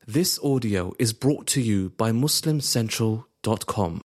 This audio is brought to you by MuslimCentral.com.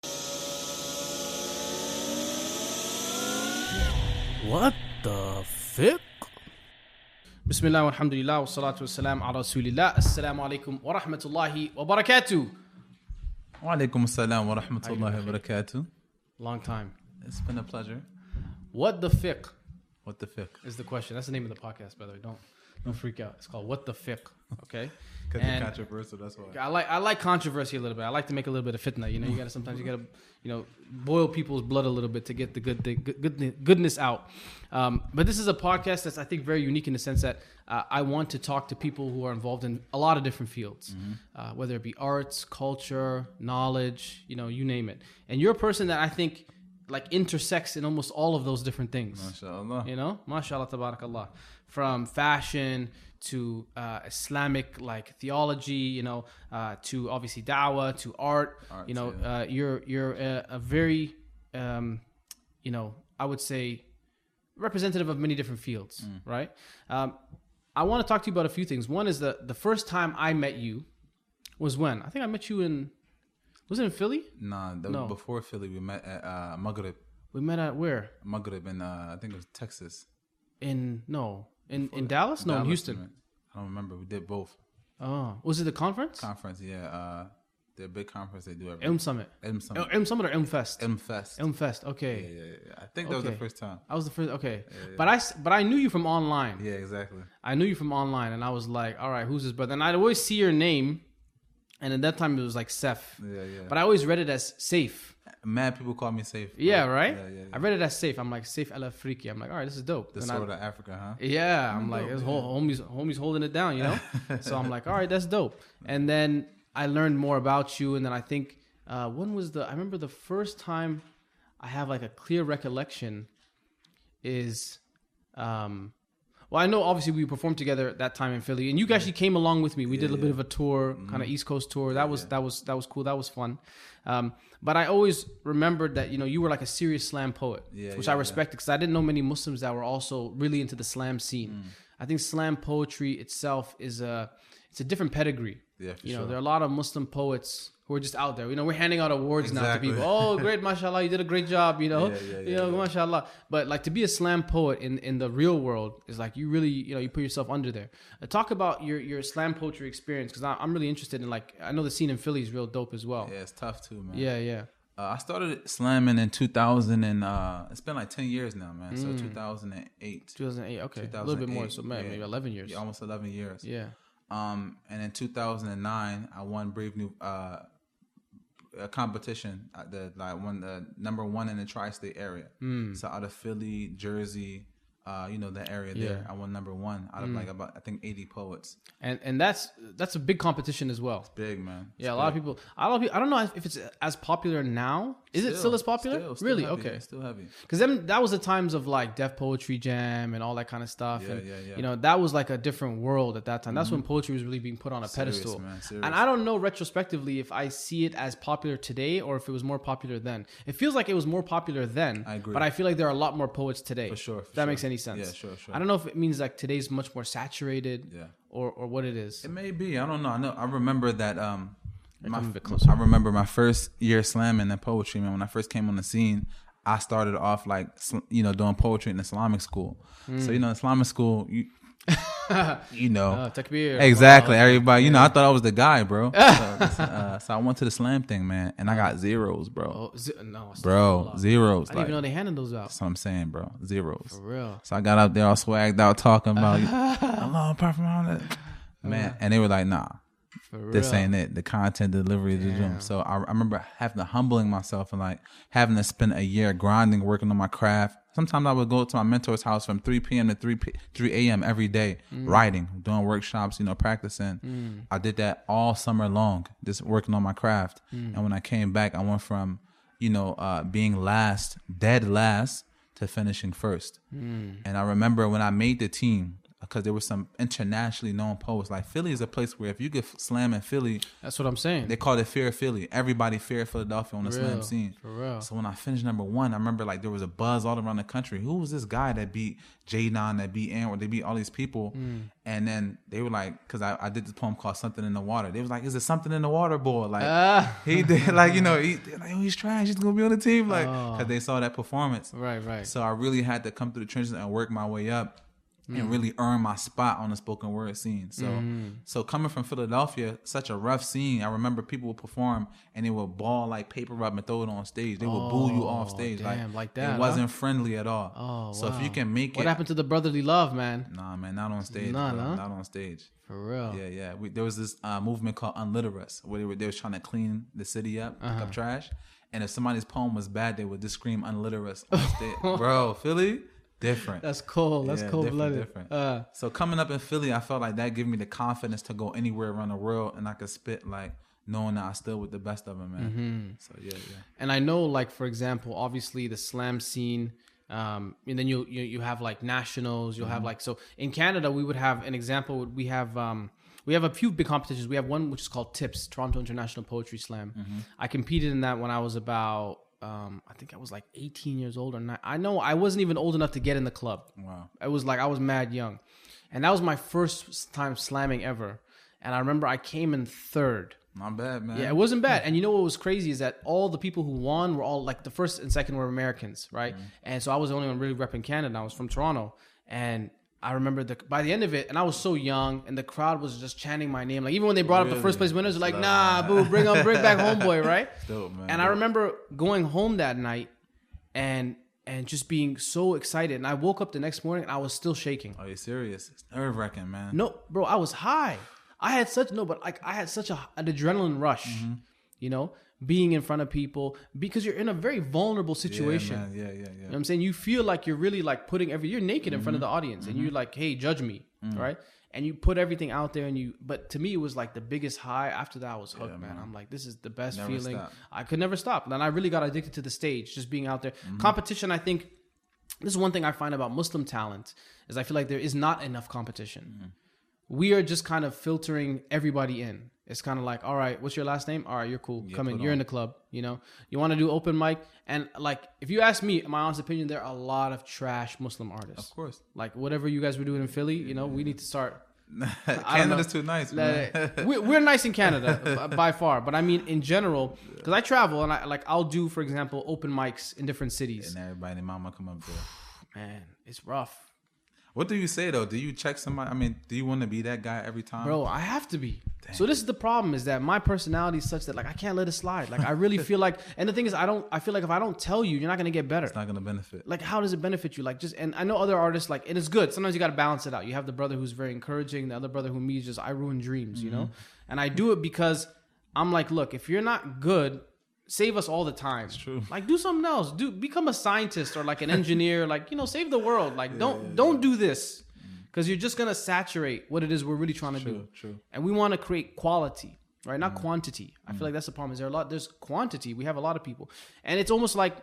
What the fiqh? Bismillah walhamdulillah wa salatu wa salam ala rasulillah. Assalamu alaikum wa rahmatullahi wa barakatuh. Wa alaikum assalam wa rahmatullahi wa barakatuh. Long time. It's been a pleasure. What the fiqh What the fiqh? is the question. That's the name of the podcast, by the way. Don't freak out. It's called What the Fiqh. Okay? Because it's controversial, that's why. I like controversy a little bit. I like to make a little bit of fitna. You know, you gotta boil people's blood a little bit to get the goodness out. But this is a podcast that's, I think, very unique in the sense that I want to talk to people who are involved in a lot of different fields, whether it be arts, culture, knowledge, you name it. And you're a person that I think intersects in almost all of those different things. MashaAllah. MashaAllah, tabarakallah. From fashion to Islamic theology, to obviously da'wah, to art. You're a very, I would say, representative of many different fields, right? I want to talk to you about a few things. One is the first time I met you was when? I think I met you was it in Philly? No. Before Philly, we met at Maghrib. We met at where? Maghrib in, I think it was Texas. In Dallas? No, in Houston. Man. I don't remember. We did both. Oh, was it the conference? Conference, yeah. The big conference they do every Summit. Summit. Summit or Fest? Fest. Okay. Yeah. I think that was the first time. I was the first. Okay. Yeah. But I knew you from online. Yeah, exactly. I knew you from online, and I was like, all right, who's this brother? And I'd always see your name, and at that time it was like Seth. Yeah. But I always read it as Safe. Mad people call me Safe. Bro. Yeah, right? Yeah. I read it as Safe. I'm like, Safe Al Afriki. I'm like, all right, this is dope. The sword of Africa, huh? Yeah. I'm like, this homie's holding it down, So I'm like, all right, that's dope. And then I learned more about you. And then I think, I remember the first time I have a clear recollection is, I know obviously we performed together at that time in Philly, and you actually came along with me. We did a bit of a tour, kind of East Coast tour. That was cool. That was fun. But I always remembered that you were like a serious slam poet, which I respected because I didn't know many Muslims that were also really into the slam scene. I think slam poetry itself is it's a different pedigree. Yeah, for sure. There are a lot of Muslim poets who are just out there. We're handing out awards now to people. Oh, great, mashallah, you did a great job, mashallah. But to be a slam poet in the real world is you really, you put yourself under there. Talk about your slam poetry experience because I'm really interested in I know the scene in Philly is real dope as well. Yeah, it's tough too, man. Yeah. I started slamming in 2000 and it's been 10 years now, man. So 2008. 2008, okay. A little bit more, so maybe 11 years. Yeah, almost 11 years. Yeah. And in 2009, I won Brave New a competition won the number one in the tri-state area. So out of Philly, Jersey, that area there, I won number one out of about 80 poets. And that's a big competition as well. It's big, man. A lot of people. I don't know if it's as popular now. Is it still as popular? Still really? Heavy. Okay. It's still heavy. Because that was the times of Def Poetry Jam and all that kind of stuff. Yeah. That was a different world at that time. That's when poetry was really being put on a pedestal. Man, and I don't know retrospectively if I see it as popular today or if it was more popular then. It feels like it was more popular then. I agree. But I feel like there are a lot more poets today. For sure. If that makes any sense. Yeah, sure. I don't know if it means today's much more saturated. Yeah. Or what it is. It may be. I don't know. I remember that. I remember my first year slamming and poetry, man. When I first came on the scene, I started off doing poetry in Islamic school. So Islamic school, takbir. Exactly. Everybody, I thought I was the guy, bro. So I went to the slam thing, man, and I got zeros, bro. Zeros. I didn't even know they handed those out. That's what I'm saying, bro. Zeros. For real. So I got up there all swagged out, talking about Allah, apart from all that, man. And they were like, nah. This ain't it. The content delivery of the gym. So I remember humbling myself and having to spend a year grinding, working on my craft. Sometimes I would go to my mentor's house from 3 p.m. to 3 a.m. every day, writing, doing workshops, practicing. I did that all summer long, just working on my craft. And when I came back, I went from, being dead last to finishing first. And I remember when I made the team, because there were some internationally known poets. Like Philly is a place where if you get slam in Philly, that's what I'm saying. They call it Fear Philly. Everybody feared Philadelphia on the slam scene. For real. So when I finished number 1, I remember like there was a buzz all around the country. Who was this guy that beat J-Don, that beat Anwar, they beat all these people? And then they were like, because I did this poem called Something in the Water. They was like, is it something in the water, boy? Like he did, like, you know, he's trash. He's gonna be on the team, like, because they saw that performance. Right. So I really had to come through the trenches and work my way up. And really earn my spot on the spoken word scene. So coming from Philadelphia, such a rough scene. I remember people would perform and they would ball like paper rub and throw it on stage. They would boo you off stage. Damn, like that. It wasn't friendly at all. Oh, so if you can make what happened to the brotherly love, man? Nah, man, not on stage. None, huh? Not on stage. For real. Yeah. There was this movement called Unlitter Us, where they was trying to clean the city up, pick up trash. And if somebody's poem was bad, they would just scream Unlitter Us on stage. Bro, Philly? Different. That's cold. That's cold-blooded. Different. So coming up in Philly, I felt like that gave me the confidence to go anywhere around the world, and I could spit like knowing that I still with the best of them, man. So yeah. And I know, like for example, obviously the slam scene, and then you have like nationals. You'll have like, so in Canada we would have an example. We have a few big competitions. We have one which is called TIPS, Toronto International Poetry Slam. I competed in that when I was about. I think I was like 18 years old or not. I know I wasn't even old enough to get in the club. Wow. It was like I was mad young. And that was my first time slamming ever. And I remember I came in 3rd. Not bad, man. Yeah, it wasn't bad. And you know what was crazy is that all the people who won were all like the first and second were Americans, right? And so I was the only one really repping Canada. I was from Toronto. And I remember by the end of it, and I was so young, and the crowd was just chanting my name. Like even when they brought up the first place winners, they're like, "Nah, boo, bring back homeboy," right? Dope, man. And I remember going home that night, and just being so excited. And I woke up the next morning, and I was still shaking. Are you serious? It's nerve-wracking, man. No, bro, I was high. I had such an adrenaline rush, you know, being in front of people because you're in a very vulnerable situation. Yeah. You know what I'm saying? You feel like you're really like you're naked in front of the audience and you're like, hey, judge me. Right. And you put everything out there but to me, it was like the biggest high. After that, I was hooked, man. I'm like, this is the best feeling. Stop. I could never stop. And I really got addicted to the stage, just being out there. Competition, I think this is one thing I find about Muslim talent is I feel like there is not enough competition. We are just kind of filtering everybody in. It's kind of like, all right, what's your last name? All right, you're cool. Come in. You're in the club. You know, you want to do open mic. And like, if you ask me, my honest opinion, there are a lot of trash Muslim artists. Of course. Like whatever you guys were doing in Philly, you know, we need to start. Canada's too nice, man. We're nice in Canada by far. But I mean, in general, because I travel and I'll do, for example, open mics in different cities. And everybody and mama come up there. Man, it's rough. What do you say though? Do you check somebody? I mean, do you want to be that guy every time? Bro, I have to be. Dang. So this is the problem is that my personality is such that like I can't let it slide. Like I really feel like, and the thing is I feel like if I don't tell you, you're not going to get better. It's not going to benefit. Like how does it benefit you? Like just, and I know other artists like, and it's good. Sometimes you got to balance it out. You have the brother who's very encouraging. The other brother who me is just, I ruin dreams, you know? And I do it because I'm like, look, if you're not good, save us all the time. It's true. Like do something else. Become a scientist or like an engineer. Like, you know, save the world. Like don't do this. Because you're just going to saturate what it is we're really trying to do. True. And we want to create quality, right? Not quantity. I feel like that's the problem. There's quantity. We have a lot of people. And it's almost like,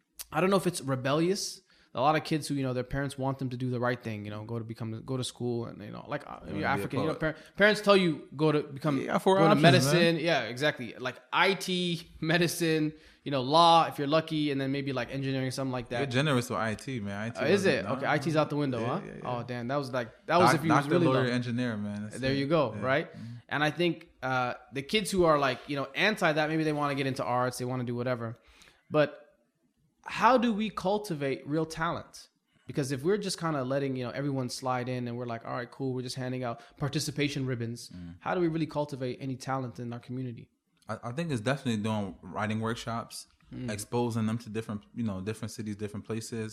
I don't know if it's rebellious. A lot of kids who, you know, their parents want them to do the right thing, you know, go to school and, you know, like you're African, you know, parents tell you go to medicine. Man. Yeah, exactly. Like IT, medicine, you know, law, if you're lucky, and then maybe like engineering, something like that. You're generous with IT, man. IT is it? Okay, IT's out the window, huh? Yeah. Oh, damn. That was if you was really lawyer, low. engineer, man. There you go, right? And I think the kids who are like, you know, anti that, maybe they want to get into arts, they want to do whatever. But how do we cultivate real talent? Because if we're just kind of letting, you know, everyone slide in and we're like, all right, cool, we're just handing out participation ribbons. How do we really cultivate any talent in our community? I think it's definitely doing writing workshops, exposing them to different cities, different places,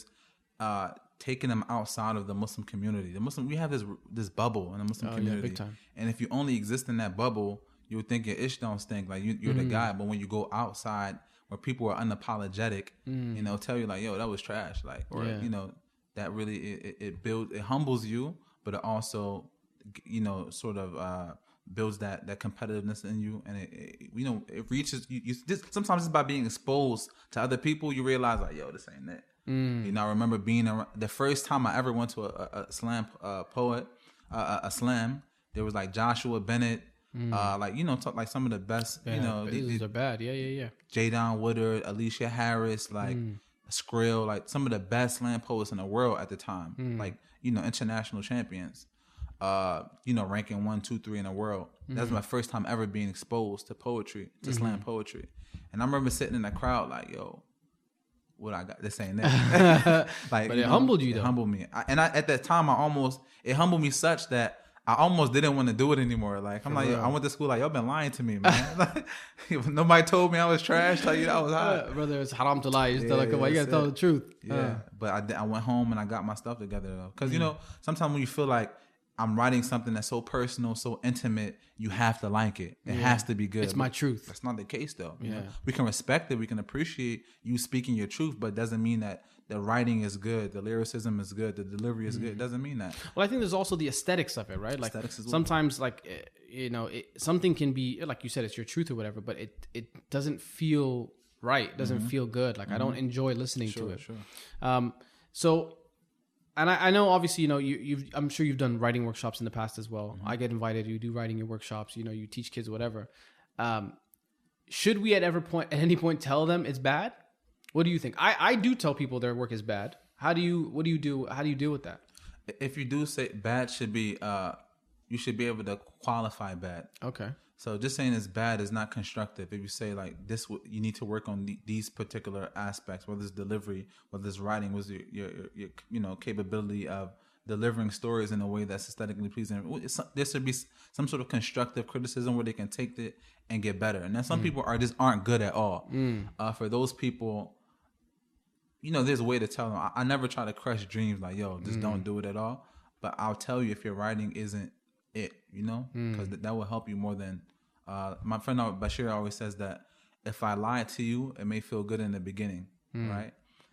taking them outside of the Muslim community. We have this bubble in the Muslim community. Yeah, big time. And if you only exist in that bubble, you would think your ish don't stink. Like you're the guy. But when you go outside where people are unapologetic, you know, tell you like, yo, that was trash. Like, or, you know, that really, it humbles you, but it also, you know, sort of, builds that competitiveness in you, and it reaches you. Sometimes it's by being exposed to other people, you realize like, yo, this ain't it. You know, I remember being around, the first time I ever went to a slam poet, a slam. There was like Joshua Bennett, like, you know, like some of the best. Yeah, you know, these are bad. Yeah. Jadon Woodard, Alicia Harris, like Skrill, like some of the best slam poets in the world at the time. Like, you know, international champions. You know, ranking 1, 2, 3 in the world. That was my first time ever being exposed to poetry, to slam poetry. And I remember sitting in the crowd like, yo, what I got? This ain't that. Like, but it humbled you, though. It humbled me. At that time, it humbled me such that I almost didn't want to do it anymore. Like, I'm like, I went to school like, y'all been lying to me, man. Like, nobody told me I was trash. Like, you know, I was hot. Brother, it's haram to lie. You just you gotta tell the truth. Yeah. But I went home and I got my stuff together, though. Because, you know, sometimes when you feel like I'm writing something that's so personal, so intimate, you have to like it. It has to be good. It's my truth. That's not the case, though. You Yeah. know? We can respect it. We can appreciate you speaking your truth, but it doesn't mean that the writing is good, the lyricism is good, the delivery is good. It doesn't mean that. Well, I think there's also the aesthetics of it, right? Like Aesthetics as well. sometimes, like, you know, something can be, like you said, it's your truth or whatever, but it doesn't feel right. It doesn't feel good. Like I don't enjoy listening to it. Sure. So, and I know obviously, you know, I'm sure you've done writing workshops in the past as well. I get invited. You do writing your workshops. You know, you teach kids, whatever. Should we at any point tell them it's bad? What do you think? I do tell people their work is bad. What do you do? How do you deal with that? If you do say bad, should be you should be able to qualify bad. Okay. So just saying it's bad is not constructive. If you say like this, you need to work on these particular aspects, whether it's delivery, whether it's writing, was your you know, capability of delivering stories in a way that's aesthetically pleasing. There should be some sort of constructive criticism where they can take it and get better. And then some people aren't good at all. For those people, you know, there's a way to tell them. I never try to crush dreams like, yo, just don't do it at all. But I'll tell you if your writing isn't it, you know, because that will help you more than my friend Bashir always says that if I lie to you, it may feel good in the beginning, right?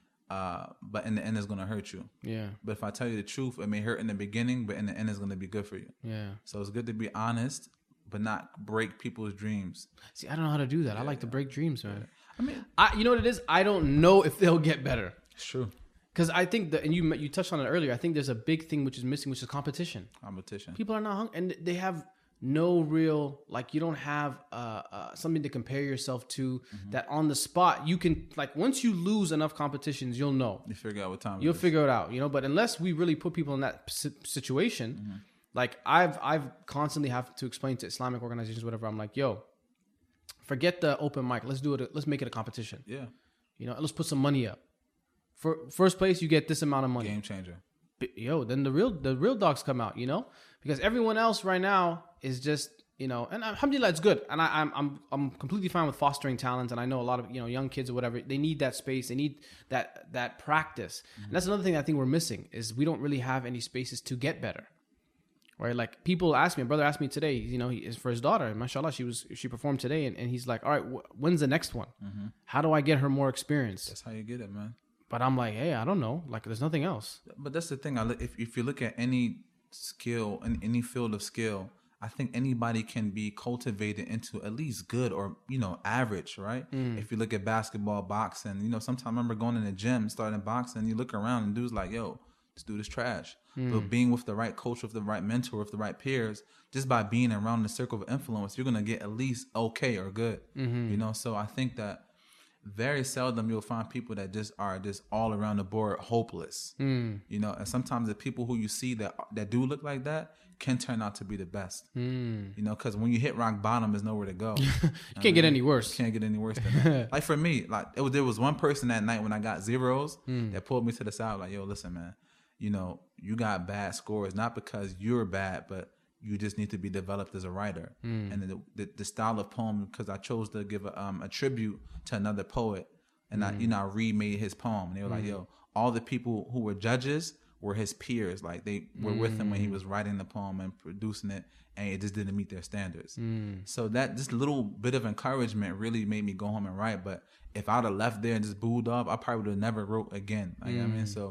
But in the end, it's going to hurt you. Yeah. But if I tell you the truth, it may hurt in the beginning, but in the end, it's going to be good for you. Yeah. So it's good to be honest, but not break people's dreams. See, I don't know how to do that. I like to break dreams, man. I mean, You know what it is? I don't know if they'll get better. it's true. Because I think that, and you touched on it earlier, I think there's a big thing which is missing, which is competition. Competition. People are not hungry, and they have no real, like, you don't have something to compare yourself to that on the spot. You can, like, once you lose enough competitions, you'll know. You figure out what time You'll figure it out, you know? But unless we really put people in that situation, like, I've constantly have to explain to Islamic organizations, whatever, I'm like, yo, forget the open mic. Let's do it. Let's make it a competition. Yeah. You know, let's put some money up. For first place, you get this amount of money. Game changer. Yo, then the real dogs come out, you know, because everyone else right now is just, you know, and alhamdulillah, it's good, and I'm completely fine with fostering talent, and I know a lot of, you know, young kids or whatever, they need that space, they need that practice, and that's another thing I think we're missing is we don't really have any spaces to get better, right? Like people ask me, a brother asked me today, you know, for his daughter, mashallah, she performed today, and he's like, all right, when's the next one? How do I get her more experience? That's how you get it, man. But I'm like, hey, I don't know. Like, there's nothing else. But that's the thing. If you look at any skill, in any field of skill, I think anybody can be cultivated into at least good or, you know, average, right? If you look at basketball, boxing, you know, sometimes I remember going in the gym, starting boxing, you look around and dudes like, yo, this dude is trash. But being with the right coach, with the right mentor, with the right peers, just by being around the circle of influence, you're going to get at least okay or good, you know? So I think that very seldom you'll find people that just are just all around the board hopeless, you know. And sometimes the people who you see that do look like that can turn out to be the best, you know. Because when you hit rock bottom, there's nowhere to go. You can't get any worse. Can't get any worse than that. Like for me, like there was one person that night when I got zeros that pulled me to the side, like, yo, listen, man, you know, you got bad scores not because you're bad, but you just need to be developed as a writer. And the style of poem, because I chose to give a tribute to another poet, and I remade his poem. And they were like, yo, all the people who were judges were his peers. Like they were with him when he was writing the poem and producing it, and it just didn't meet their standards. So that just little bit of encouragement really made me go home and write. But if I'd have left there and just booed off, I probably would have never wrote again. Like, I mean, so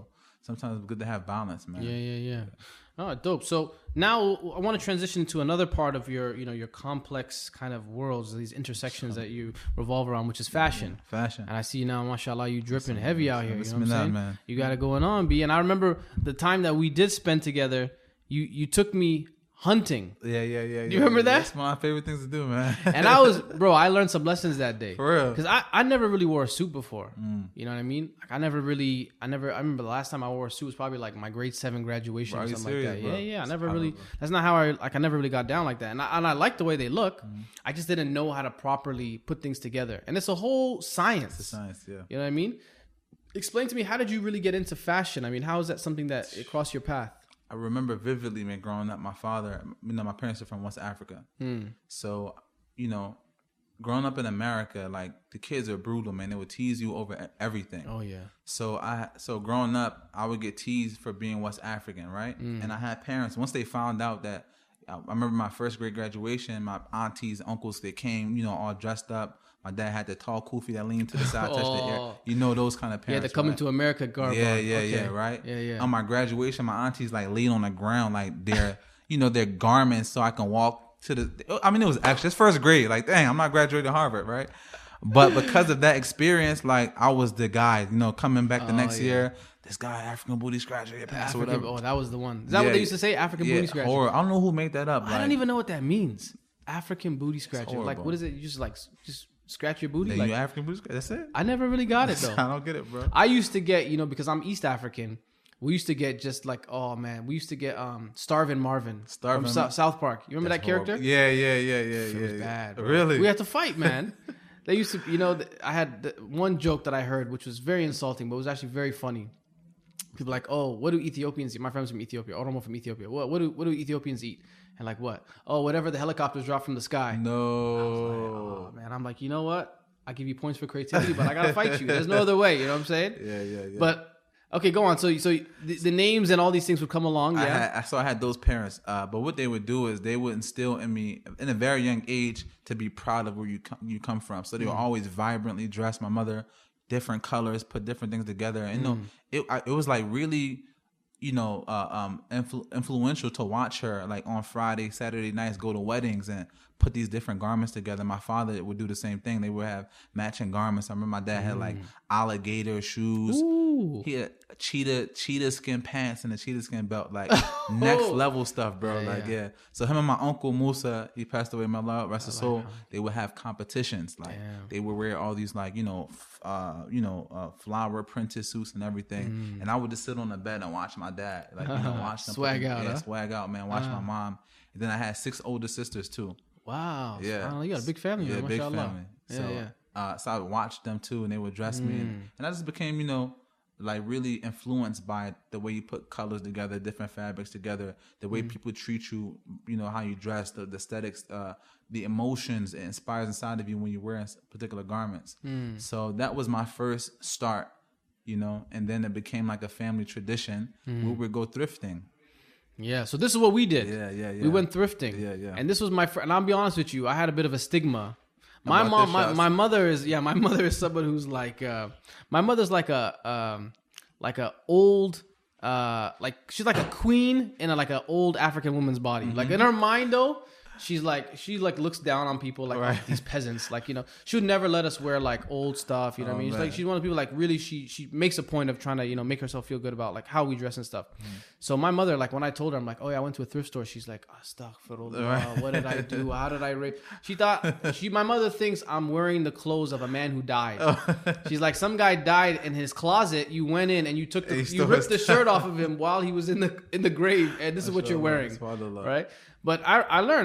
sometimes it's good to have balance, man. Yeah. Oh, dope. So now I want to transition to another part of your, your complex kind of worlds, these intersections that you revolve around, which is fashion. Fashion. And I see now, mashallah, you dripping heavy out here. You know what I'm Bismillah, saying? man. You got it going on, B. And I remember the time that we did spend together, you took me hunting. Yeah. Do you remember that? That's one of my favorite things to do, man. And I learned some lessons that day. For real. Because I never really wore a suit before. You know what I mean? Like I remember the last time I wore a suit was probably like my grade 7 graduation or something like that. Bro? Yeah. I never really, that's not how I never really got down like that. And I like the way they look. I just didn't know how to properly put things together. And it's a whole science. It's a science, yeah. You know what I mean? Explain to me, how did you really get into fashion? I mean, how is that something that it crossed your path? I remember vividly, man, growing up, my parents are from West Africa. So, growing up in America, like the kids are brutal, man. They would tease you over everything. Oh yeah. So growing up, I would get teased for being West African, right? And I had parents, once they found out that, I remember my first grade graduation, my aunties, uncles, they came, all dressed up. My dad had the tall kufi that leaned to the side, touched the air. Those kind of parents. Yeah, the coming right? to America garb. Yeah, right? Yeah. On my graduation, my aunties like laid on the ground, like their, their garments so I can walk to the, it was actually, it's first grade. Like, dang, I'm not graduating Harvard, right? But because of that experience, like I was the guy, coming back the next year, this guy, African booty scratcher, or whatever. Oh, that was the one. Is that what they used to say? African booty scratcher? Or I don't know who made that up. I don't even know what that means. African booty scratcher. Horrible. Like, what is it? You just scratch your booty? You African booty scratcher? That's it? I never really got it, though. I don't get it, bro. I used to get, because I'm East African, we used to get just like, oh man, we used to get Starvin' Marvin from South Park. You remember that character? Yeah. It was bad, bro. Really? We had to fight, man. They used to, I had one joke that I heard, which was very insulting, but it was actually very funny. People like, oh, what do Ethiopians eat? My friend's from Ethiopia. Oromo from Ethiopia. What do Ethiopians eat? And like what? Oh, whatever the helicopters drop from the sky. No. Oh man, I'm like, you know what? I give you points for creativity, but I gotta fight you. There's no other way. You know what I'm saying? Yeah. But okay, go on. So the names and all these things would come along. Yeah. I had those parents. But what they would do is they would instill in me in a very young age to be proud of where you come from. So they were always vibrantly dressed. My mother, different colors, put different things together. And it was like really, influential to watch her like on Friday, Saturday nights go to weddings and put these different garments together. My father would do the same thing. They would have matching garments. I remember my dad had like alligator shoes. Ooh. He had cheetah skin pants and a cheetah skin belt, like next level stuff, bro. Yeah. So him and my uncle Musa, he passed away, my love, rest his soul. They would have competitions. Like they would wear all these like, flower printed suits and everything. And I would just sit on the bed and watch my dad, like, watch them. Swag out, swag out, man. Watch my mom. And then I had 6 older sisters too. Wow. Yeah. You got a big family, man. Big Mashallah. family. So I would watch them too, and they would dress me. And I just became, like really influenced by the way you put colors together, different fabrics together, the way people treat you, how you dress, the aesthetics, the emotions it inspires inside of you when you're wearing particular garments. So that was my first start, and then it became like a family tradition where we would go thrifting. Yeah, so this is what we did. Yeah. We went thrifting. Yeah. And this was and I'll be honest with you, I had a bit of a stigma. My mom, my mother is someone who's like, my mother's like a old, like she's like a queen in like an old African woman's body. Like in her mind though, she looks down on people like these peasants. Like, she would never let us wear like old stuff. You know what I mean? Like she's one of the people like really she makes a point of trying to, make herself feel good about like how we dress and stuff. So my mother, like when I told her, I'm like, oh yeah, I went to a thrift store. She's like, astaghfirullah, what did I do? How did I rape? She thought, my mother thinks I'm wearing the clothes of a man who died. She's like, some guy died in his closet. You went in and you you ripped the shirt off of him while he was in the grave. And this is what you're wearing. Right? But I learned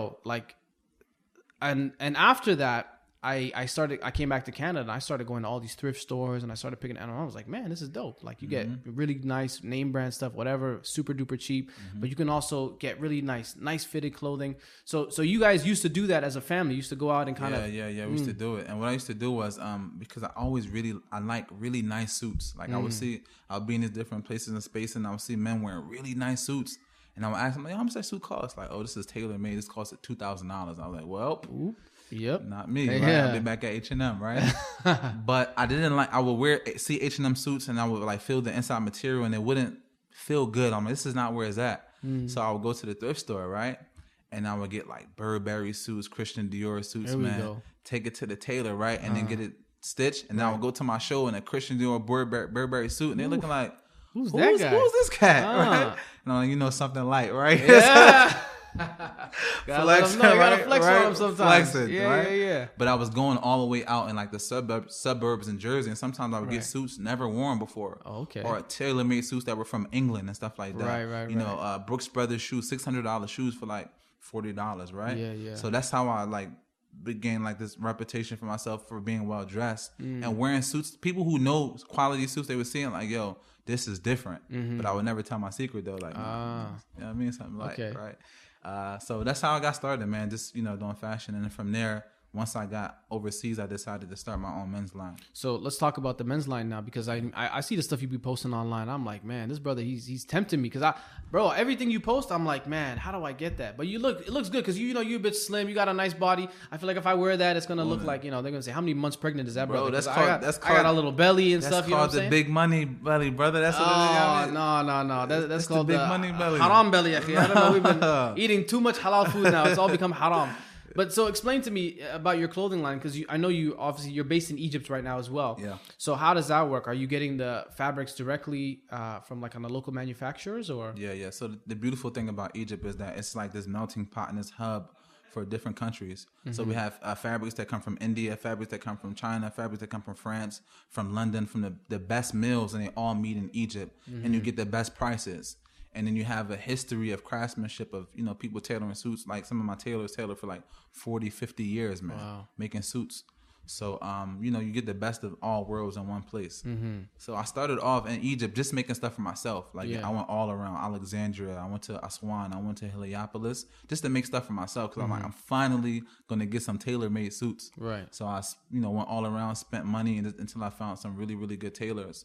and after that, I came back to Canada and I started going to all these thrift stores and I started picking, and I was like, man, this is dope. Like you get really nice name brand stuff, whatever, super duper cheap, but you can also get really nice fitted clothing. So you guys used to do that as a family. You used to go out and kind of. Yeah. We used to do it. And what I used to do was, because I like really nice suits. Like I'll be in these different places and spaces and I'll see men wearing really nice suits. And I would ask them, like, how much that suit cost? Like, oh, this is tailor made. This costs $2,000. I was like, well, yep, not me. Right? I'll be back at H&M, right? But I didn't like. I would see H&M suits, and I would like feel the inside material, and it wouldn't feel good. I'm like, this is not where it's at. So I would go to the thrift store, right? And I would get like Burberry suits, Christian Dior suits, man. Take it to the tailor, right? And then get it stitched. And then I would go to my show in a Christian Dior Burberry suit. And they're looking like, who's that guy? Who's this cat? Right? And I'm like, you know, something light, right? Yeah. Flexing, you gotta right? flex on them sometimes. Flexing, yeah. But I was going all the way out in like the suburbs in Jersey. And sometimes I would get suits never worn before. Oh, okay. Or tailor-made suits that were from England and stuff like that. Right. You know, Brooks Brothers shoes, $600 shoes for like $40, right? Yeah. So that's how I like began like this reputation for myself for being well dressed and wearing suits. People who know quality suits, they were seeing like, yo, this is different. But I would never tell my secret though. Like, you know what I mean? Something like, right? So that's how I got started, man. Just, you know, doing fashion. And then from there, once I got overseas, I decided to start my own men's line. So let's talk about the men's line now, because I see the stuff you be posting online. I'm like, man, this brother, he's tempting me, because everything you post, I'm like, man, how do I get that? But it looks good, because you know you're a bit slim, you got a nice body. I feel like if I wear that, it's gonna look like, you know, they're gonna say, how many months pregnant is that, brother? I got a little belly and stuff. You know what I'm saying? That's called the big money belly, brother. That's what it is. No. That's called the big money belly. Haram belly. I don't know. We've been eating too much halal food now. It's all become haram. But so explain to me about your clothing line, because I know you're based in Egypt right now as well. Yeah. So how does that work? Are you getting the fabrics directly from like on the local manufacturers, or? Yeah. So the beautiful thing about Egypt is that it's like this melting pot and this hub for different countries. So we have fabrics that come from India, fabrics that come from China, fabrics that come from France, from London, from the best mills, and they all meet in Egypt, and you get the best prices. And then you have a history of craftsmanship of, you know, people tailoring suits. Like some of my tailors tailored for like 40, 50 years, man, making suits. So, you know, you get the best of all worlds in one place. So I started off in Egypt just making stuff for myself. Like I went all around Alexandria. I went to Aswan. I went to Heliopolis just to make stuff for myself. Because I'm like, I'm finally going to get some tailor-made suits. Right. So I, you know, went all around, spent money until I found some really, really good tailors.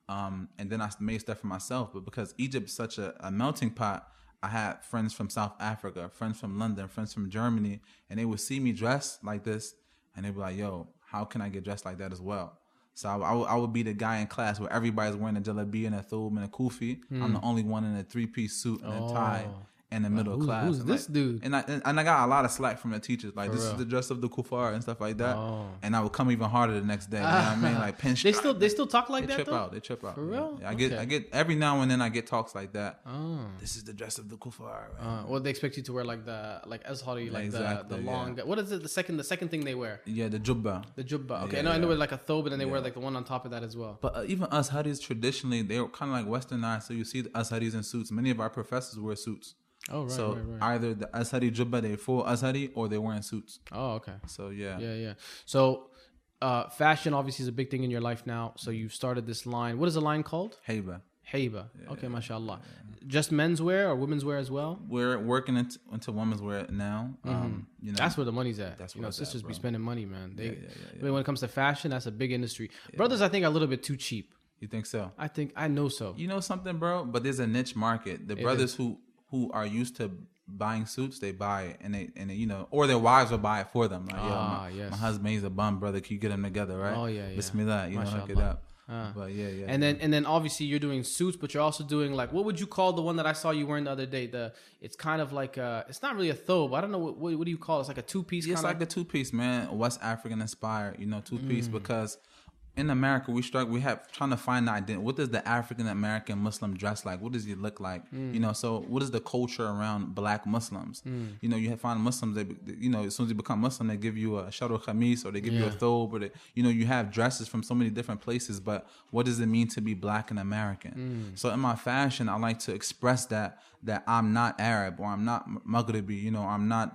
And then I made stuff for myself. But because Egypt's such a melting pot, I had friends from South Africa, friends from London, friends from Germany, and they would see me dressed like this, and they'd be like, yo, how can I get dressed like that as well? So I would be the guy in class where everybody's wearing a jalabi and a thobe and a kufi. I'm the only one in a 3-piece suit and a tie in the middle class. Who's this dude? And I got a lot of slack from the teachers. Like, this is the dress of the kuffar and stuff like that. And I would come even harder the next day. You know what I mean? Like, pinstripe. They still talk like that, They trip out. For real? Yeah, I get every now and then I get talks like that. This is the dress of the kuffar. Right? Well, they expect you to wear like the Azhari, like exactly, the long. What is it? The second thing they wear? Yeah, the jubba. The jubba. Okay, I know it's like a thobe, and then they wear like the one on top of that as well. But even Azharis traditionally, they were kind of like westernized. So you see the Azharis in suits. Many of our professors wear suits. Oh, right. So right. either the Azhari jubba, they're full Azhari, or they're wearing suits. Oh, okay. So yeah. Yeah. So fashion obviously is a big thing in your life now. So you've started this line. What is the line called? Haiba. Yeah, okay, mashallah. Yeah. Just men's wear or women's wear as well? We're working into women's wear now. You know, that's where the money's at. That's where sisters at, be spending money, man. Yeah. When it comes to fashion, that's a big industry. Brothers, I think, are a little bit too cheap. You think so? I know so. You know something, bro? But there's a niche market. The brothers who are used to buying suits, they buy it, and they you know, or their wives will buy it for them. Like, my husband, he's a bum, brother. Can you get them together, right? Oh yeah. Bismillah, you know, hook it up. But yeah. And then obviously you're doing suits, but you're also doing like, what would you call the one that I saw you wearing the other day? It's kind of like it's not really a thobe. I don't know what do you call it? It's like a 2-piece. It's like a 2-piece, man. West African inspired, you know, 2-piece because in America, we have trying to find the identity. What does the African American Muslim dress like? What does he look like? You know, so what is the culture around Black Muslims? You know, you find Muslims that, you know, as soon as you become Muslim, they give you a shadr khamis, or they give you a thobe, or you know, you have dresses from so many different places. But what does it mean to be Black and American? So in my fashion, I like to express that I'm not Arab, or I'm not Maghribi, you know, I'm not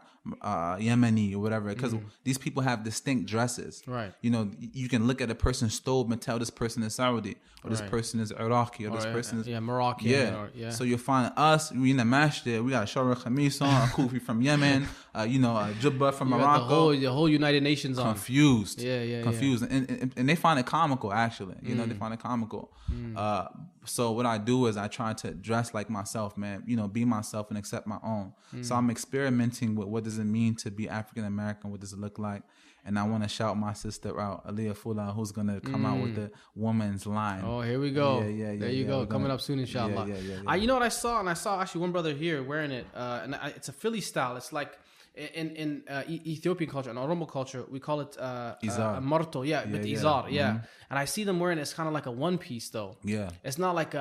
Yemeni or whatever, because these people have distinct dresses. Right. You know, you can look at a person's thobe and tell this person is Saudi, or this person is Iraqi, or this person is Moroccan. Yeah. So you'll find us, we in the masjid, we got a shadr khamis on, a kufi from Yemen, you know, a jubba from Morocco. The whole United Nations on. Confused. Confused. And they find it comical, actually. You know, they find it comical. So what I do is I try to dress like myself, man. You be myself and accept my own. So I'm experimenting with what does it mean to be African American, what does it look like, and I want to shout my sister out, Aliyah Fula, who's gonna come out with the woman's line. Oh, here we go. There you go. Coming up soon, inshallah. You know what I saw? And I saw actually one brother here wearing it, it's a Philly style. It's like in Ethiopian culture, in Oromo culture, we call it izar. Marto, with izar, And I see them wearing it. It's kind of like a one piece, though. Yeah, it's not like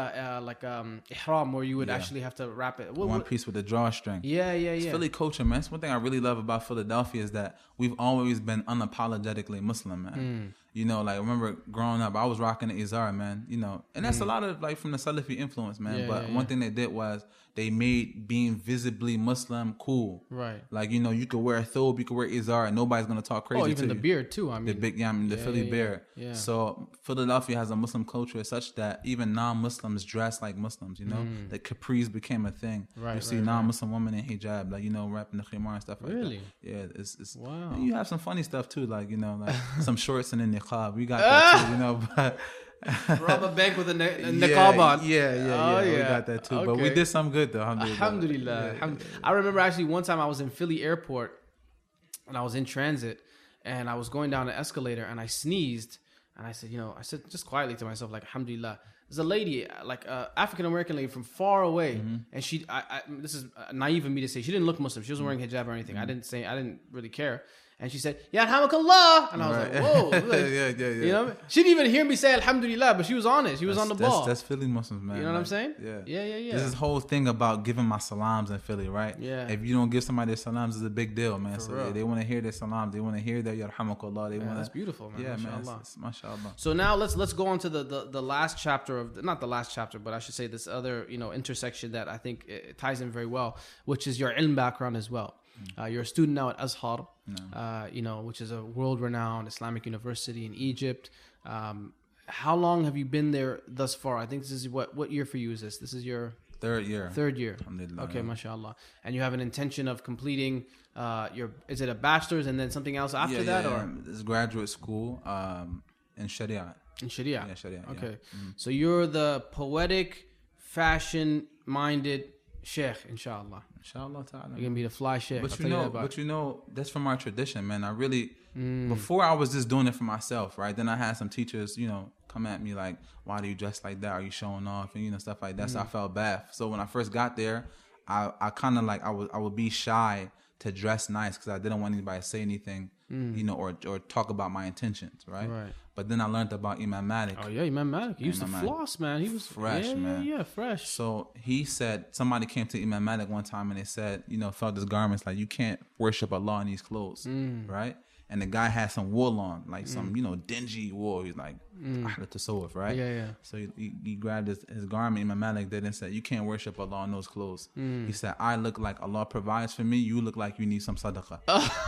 ihram where you would actually have to wrap it. One piece with a drawstring. It's Philly culture, man. That's one thing I really love about Philadelphia is that we've always been unapologetically Muslim, man. Like, I remember growing up, I was rocking the izar, man. And that's a lot of like from the Salafi influence, man. But one thing they did was they made being visibly Muslim cool. Right. Like, you could wear a thobe, you could wear izar, and nobody's gonna talk crazy to you. Even the beard too. I mean, the big, the Philly beard. Yeah. So Philadelphia has a Muslim culture such that even non-Muslims dress like Muslims. The capris became a thing. Right. You see non-Muslim women in hijab, like rapping the khimar and stuff like that. Really? Yeah. It's wow. And you have some funny stuff too, like like some shorts and a niqab. We got that too, but. Rob a bank with a niqab on. Yeah. We got that too. Okay. But we did some good though. Alhamdulillah. I remember actually one time I was in Philly airport and I was in transit and I was going down an escalator and I sneezed and I said just quietly to myself, like, Alhamdulillah. There's a lady, like African American lady from far away, and she. This is naive of me to say, she didn't look Muslim. She wasn't wearing hijab or anything. I didn't really care. And she said, "Ya Alhamdulillah," and I was like, "Whoa!" Yeah. She didn't even hear me say Alhamdulillah, but she was on it. She was on the ball. That's Philly Muslims, man. You know what I'm saying? Yeah. Yeah. There's this whole thing about giving my salams in Philly, right? Yeah. If you don't give somebody their salams, it's a big deal, man. For They want to hear their salams. They want to hear their yarhamukallah. They want. That's beautiful, man. Yeah, mashallah. man. Mashallah. So now let's go on to the last chapter of not the last chapter, but I should say this other intersection that I think it ties in very well, which is your ilm background as well. You're a student now at Azhar, which is a world-renowned Islamic university in Egypt. How long have you been there thus far? I think this is what year for you is this? This is your third year. Okay, mashallah. And you have an intention of completing is it a bachelor's and then something else after that? Or it's graduate school in Sharia. In Sharia? Yeah, Sharia. Okay. Yeah. So you're the poetic, fashion-minded sheikh, inshallah. Inshallah ta'ala. You're going to be the fly sheikh. But that's from our tradition, man. I really, before I was just doing it for myself, right? Then I had some teachers, come at me like, why do you dress like that? Are you showing off? And, stuff like that. So I felt bad. So when I first got there, I kind of like, I would be shy to dress nice because I didn't want anybody to say anything, or talk about my intentions, right? But then I learned about Imam Malik. Oh yeah, Imam Malik. He used to floss, man. He was fresh, man. Yeah, fresh. So he said, somebody came to Imam Malik one time and they said, felt his garments like you can't worship Allah in these clothes, right? And the guy had some wool on, like some, dingy wool. He's like, Ahl Tasawwuf, right? Yeah. So he grabbed his garment, Imam Malik did, and said, you can't worship Allah in those clothes. He said, I look like Allah provides for me. You look like you need some sadaqah.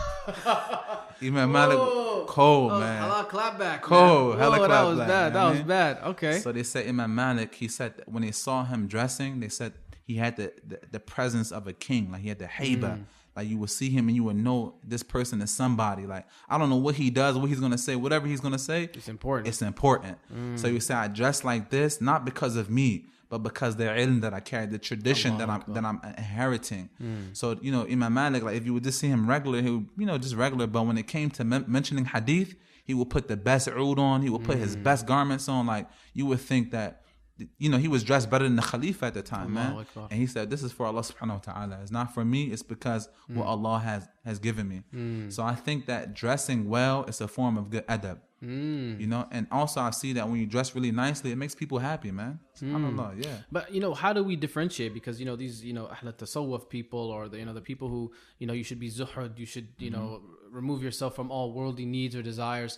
Imam Malik, cold, man. Allah clap back. Cold. Hella clap that was back, bad. That was bad. Okay. So they said Imam Malik, he said that when they saw him dressing, they said he had the presence of a king. Like he had the haiba. Like you would see him and you would know this person is somebody. Like I don't know what he does, what he's gonna say, whatever he's gonna say. It's important. It's important. So you say I dress like this not because of me, but because the ilm that I carry, the tradition that I'm inheriting. So Imam Malik, like if you would just see him regular, he would just regular. But when it came to mentioning hadith, he would put the best oud on. He would put his best garments on. Like you would think that. He was dressed better than the Khalifa at the time, man. And he said, this is for Allah subhanahu wa ta'ala. It's not for me. It's because what Allah has given me. So I think that dressing well is a form of good adab. And also I see that when you dress really nicely, it makes people happy, man. SubhanAllah, yeah. But how do we differentiate? Because these Ahl Tasawwuf people or the people who you should be zuhud, you should remove yourself from all worldly needs or desires.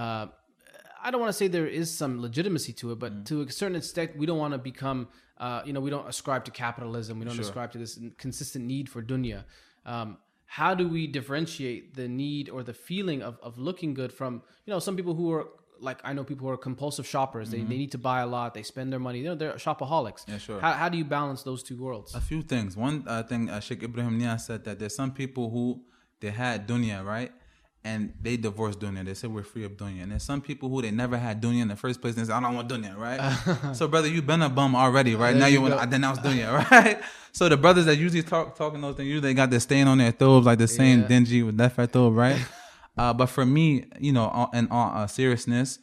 I don't want to say there is some legitimacy to it, but to a certain extent, we don't want to become, we don't ascribe to capitalism. We don't ascribe to this consistent need for dunya. How do we differentiate the need or the feeling of looking good from, some people who are, like I know people who are compulsive shoppers. They need to buy a lot. They spend their money. They're shopaholics. Yeah, sure. How do you balance those two worlds? A few things. One thing, Sheikh Ibrahim Niass said that there's some people who, they had dunya, right? and they divorced dunya. They said we're free of dunya. And there's some people who they never had dunya in the first place. And they say, I don't want dunya, right? So brother, you've been a bum already, right? Now you want to denounce dunya, right? So the brothers that usually talking those things, usually they got their stain on their thobes, like the same dingy with left at thobe, right? But for me, you know, in all seriousness,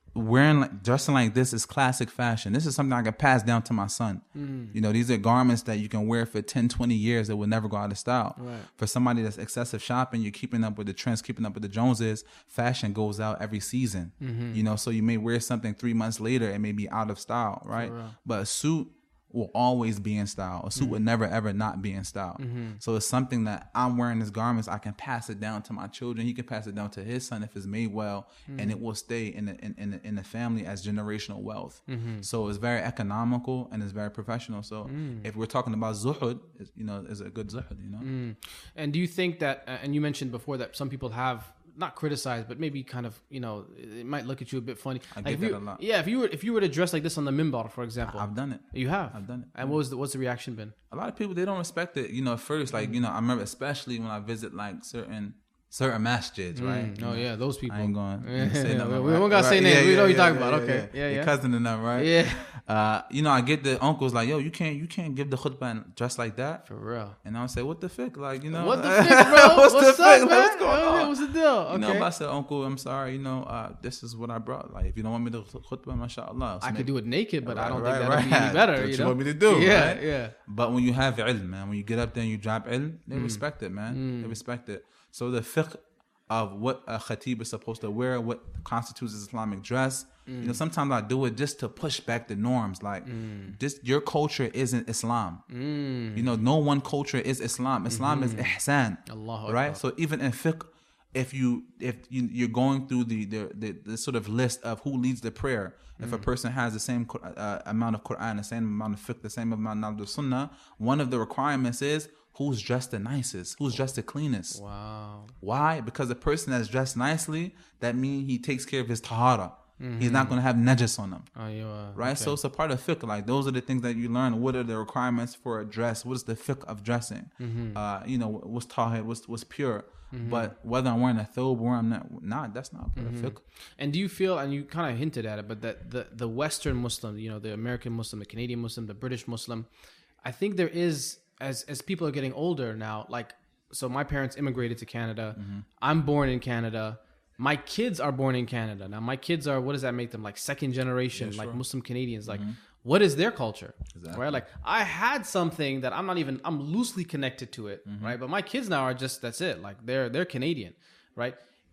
dressing like this is classic fashion. This is something I can pass down to my son. You know, these are garments that you can wear for 10, 20 years that will never go out of style. Right. For somebody that's excessive shopping, you're keeping up with the trends, keeping up with the Joneses. Fashion goes out every season. You know, so you may wear something 3 months later, it may be out of style, right? But a suit will always be in style. A suit would never ever not be in style. So it's something that I'm wearing these garments, I can pass it down to my children. He can pass it down to his son if it's made well, and it will stay in the family as generational wealth. So it's very economical and it's very professional. So if we're talking about zuhud, you know, it's a good zuhud, you know. And do you think that, and you mentioned before that some people have not criticized, but maybe kind of, you know, it might look at you a bit funny. I get that a lot. Yeah, if you were to dress like this on the minbar, for example, I've done it. You have. I've done it. And what's the reaction been? A lot of people, they don't respect it. You know, at first, like, you know, I remember especially when I visit like certain masjids, right? Oh yeah, those people. I ain't going to say nothing. We don't gotta say names. We know what you're talking about. Okay. Yeah. Your cousin and them, right? Yeah. You know, I get the uncles like, yo, you can't give the khutbah and dress like that. For real. And I'll say, what the fuck? Like, you know. What the fuck, bro? What's the up, fuck? man? What's going on? What's the deal? Okay. You know, but I said, uncle, I'm sorry, you know, this is what I brought. Like, if you don't want me to khutbah, mashallah. I could do it naked, but I don't think that that'd be any better. What you want me to do? Yeah, right? yeah. But when you have ilm, man, when you get up there and you drop ilm, they respect it, man. They respect it. So the fiqh of what a khatib is supposed to wear, what constitutes Islamic dress. You know, sometimes I do it just to push back the norms. Like, this, your culture isn't Islam. You know, no one culture is Islam. Islam is ihsan, Allahu right? Akbar. So even in fiqh, if you're going through the sort of list of who leads the prayer, if a person has the same amount of Quran, the same amount of fiqh, the same amount of sunnah, one of the requirements is who's dressed the nicest, who's dressed the cleanest. Wow. Why? Because the person that's dressed nicely, that means he takes care of his tahara. He's not going to have najas on him. Right? Okay. So it's a part of fiqh. Like, those are the things that you learn. What are the requirements for a dress? What is the fiqh of dressing? You know, what's tahir, what's pure. But whether I'm wearing a thobe or I'm not, that's not part of fiqh. And do you feel, and you kind of hinted at it, but that the Western Muslim, you know, the American Muslim, the Canadian Muslim, the British Muslim, I think there is, as people are getting older now, like, so my parents immigrated to Canada. I'm born in Canada. My kids are born in Canada. Now, my kids are, what does that make them? Like second generation, like Muslim Canadians. Like, what is their culture? Exactly. Right? Like, I had something that I'm loosely connected to it, right? But my kids now are just, that's it. Like, they're Canadian, right?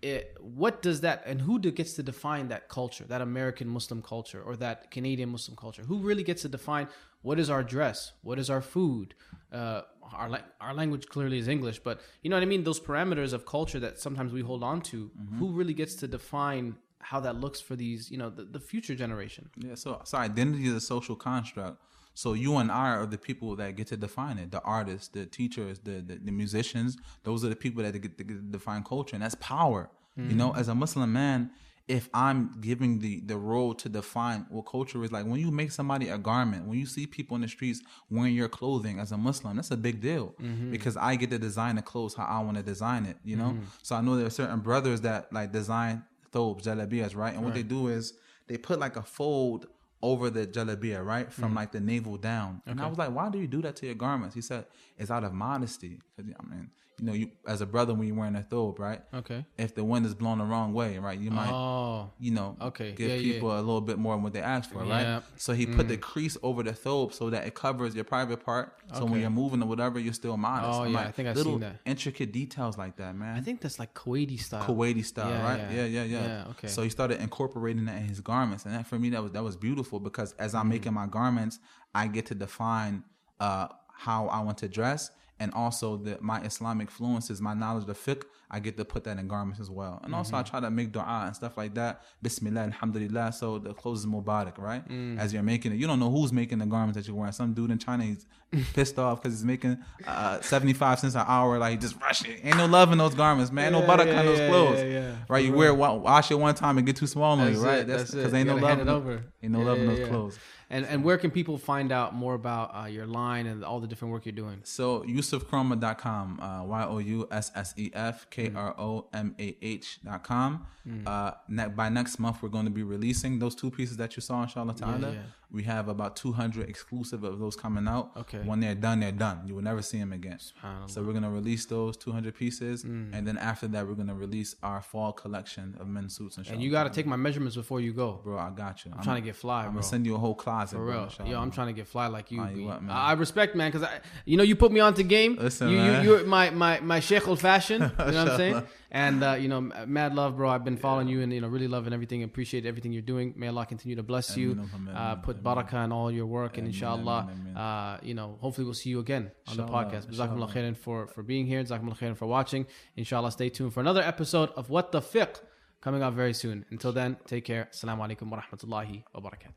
What does that, and who gets to define that culture, that American Muslim culture or that Canadian Muslim culture? Who really gets to define what is our dress? What is our food? Our language clearly is English, but you know what I mean? Those parameters of culture that sometimes we hold on to, who really gets to define how that looks for these, you know, the future generation? Yeah, so identity is a social construct. So you and I are the people that get to define it. The artists, the teachers, the musicians, those are the people that get to define culture. And that's power. You know, as a Muslim man, if I'm giving the role to define what culture is, like when you make somebody a garment, when you see people in the streets wearing your clothing as a Muslim, that's a big deal because I get to design the clothes how I want to design it, you know? So I know there are certain brothers that like design thobes, jalabiyas, right? And what they do is they put like a fold over the jalabiyah, right? From like the navel down. And I was like, why do you do that to your garments? He said, it's out of modesty. Because, I mean, you know, you as a brother when you're wearing a thobe, right? Okay. If the wind is blowing the wrong way, right? You might, you know, give people a little bit more than what they asked for, right? So he put the crease over the thobe so that it covers your private part. So when you're moving or whatever, you're still modest. Oh, yeah, like, I think I've seen that. Intricate details like that, man. I think that's like Kuwaiti style. Right? Yeah. Okay. So he started incorporating that in his garments. And that for me, that was beautiful because as I'm making my garments, I get to define how I want to dress. And also my Islamic fluences, my knowledge of fiqh, I get to put that in garments as well. And also I try to make dua and stuff like that. Bismillah, alhamdulillah. So the clothes is mubarak, right? As you're making it. You don't know who's making the garments that you're wearing. Some dude in China, he's pissed off because he's making 75 cents an hour. Like, just rushing. Ain't no love in those garments, man. Ain't no barakah in those clothes. Right? You wash it one time and get too small on you, right? That's because ain't no love. Ain't no love in those clothes. And where can people find out more about your line and all the different work you're doing? So YousefKromah.com, YousefKromah.com. By next month, we're going to be releasing those 2 pieces that you saw, inshallah ta'ala. Yeah. We have about 200 exclusive of those coming out. Okay. When they're done, they're done. You will never see them again. So we're going to release those 200 pieces. And then after that, we're going to release our fall collection of men's suits, inshallah. And you got to take my measurements before you go. Bro, I got you. I'm trying to get fly, bro. I'm going to send you a whole closet, For real. bro, inshallah. Yo, I'm trying to get fly like you. What, man? I respect, man, because you put me onto game. Listen, You're my Sheikh Old Fashion. You know what I'm saying? And mad love, bro. I've been following you and really loving everything. Appreciate everything you're doing. May Allah continue to bless you. Put barakah in all your work, and inshallah, hopefully we'll see you again on the podcast. Jazakumullah khairan for being here. Jazakumullah khairan for watching. Inshallah, stay tuned for another episode of What the Fiqh coming out very soon. Until then, take care. Assalamu alaikum wa rahmatullahi wa barakatuh.